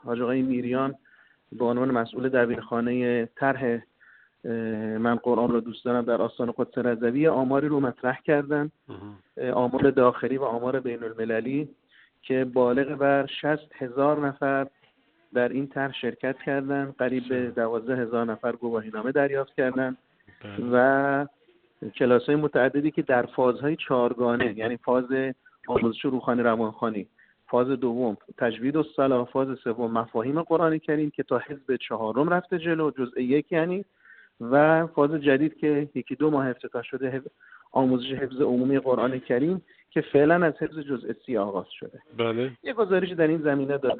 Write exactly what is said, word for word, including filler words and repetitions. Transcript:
حاج آقای میریان به عنوان مسئول دبیرخانه طرح من قرآن رو دوست دارم در آستان قدس رضوی آماری رو مطرح کردن، آمار داخلی و آمار بین المللی که بالغ بر شصت هزار نفر در این طرح شرکت کردن، قریب به دوازده هزار نفر گواهینامه دریافت کردن و کلاس‌های متعددی که در فازهای چهارگانه، یعنی فاز آموزش روحانی روانخوانی، فاز دوم تجوید الصلاة، فاز سوم مفاهیم قرآن کریم که تا حزب چهارم رفته جلو، جزء یک یعنی، و فاز جدید که یکی دو ماه افتتاح شده آموزش حفظ عمومی قرآن کریم که فعلا از حفظ جزء سی آغاز شده. بله. یک گزارش در این زمینه داده